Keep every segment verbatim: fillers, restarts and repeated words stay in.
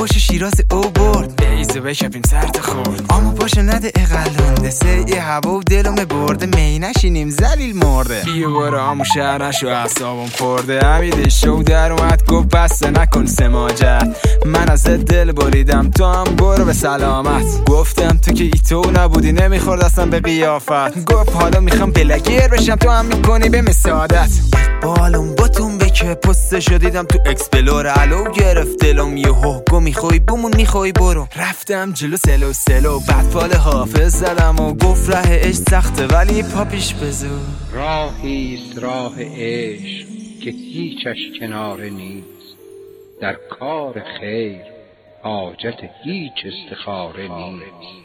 باشه شیراز او برد بیزو بکپیم سرت خورد آمو باشه نده اقلونده سی هوا و دلم برده می نشینیم زلیل مرده بیا برو آمو شهر نشو اعصابم خورده حمید شو در اومد گفت بسته نکن سماجت من از دل بریدم تو هم برو به سلامت گفتم تو که ای تو نبودی نمیخورد اصلا به قیافت گفت حالا میخوام بلگیر بشم تو هم میکنی به مسادت بالم باتون بکه پستشو دیدم تو اکسپلور علو گرفت دلم یهو گو میخوای بمون میخوای برو رفتم جلو سلو سلو بعد فال حافظ زدم و گفت راه عشق سخته ولی پاپیش بزو راهیست راه عشق که هیچش کناره نیست در کار خیر حاجت هیچ استخاره نیست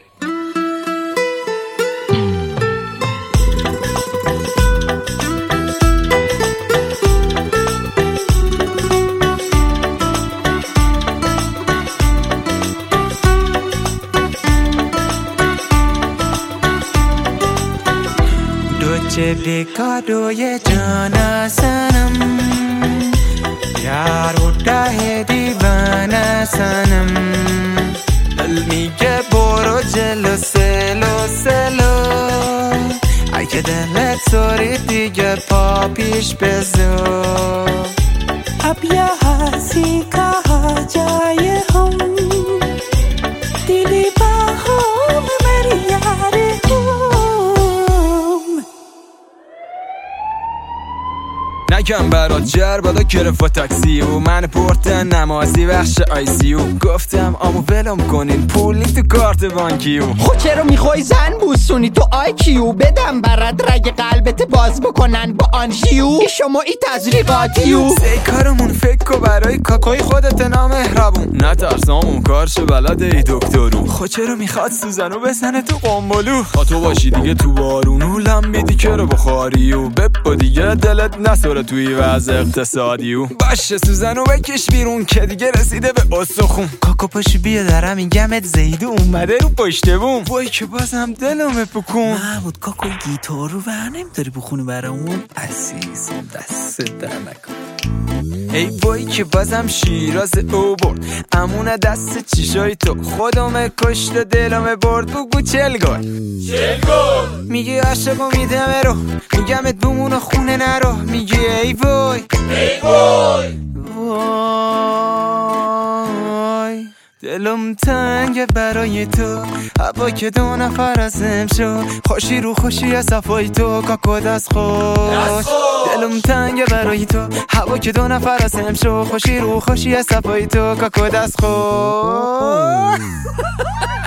چه بیکادوی جانا سنم یار و ده دیوانه سنم دل میگه برو جلو سلو سلو اگه دلت سوری دیگه پا پیش بزو اب یه کها جای هم دیلی با هم مری یاری نگم برات جر بادا گرفت و تاکسی و من پرتن نمازی بخش آی سی او گفتم آمو ولم کنین پول نیست تو کارت بانکیو خود چرا میخوای زن بوسونی تو آی کیو بدم برات رگ قلبت باز بکنن با آنژیو شما ای تزریقاتیو سی کارمون فکر و برای کاکای خودت نامهربون نترسامون کارش بلده ای دکترو خود چرا میخواد سوزنو بزنه تو قنبلو تا تو باشی دیگه تو بارونو لمبیدی که رو بخاریو بپا دیگه دلت نسوره توی وضع اقتصادیو باشه سوزنو بکش بیرون که دیگه رسیده به استخون کاکا پاشو بیا دارم این گمت زیدو اومده رو پشت بوم وای که بازم دلم بکن محمود کاکا گیتار رو ور نمیداری بخونی برامون عزیزم دست در نکن ای وای که بازم شیراز او برد امونه دست چیشای تو خودم کشت و دلم برد بگو چل گل چل گل میگه عاشقو میدم رو میگمت بمون خونه نرو میگه ای وای ای وای وای دلم تنگ برای تو هوا که دو نفر ازم شو خوشی رو خوشی از صفای تو کاکو دست خوش دلم تنگ برای تو هوا که دو نفر ازم شو خوشی رو خوشی از صفای تو کاکو دست خوش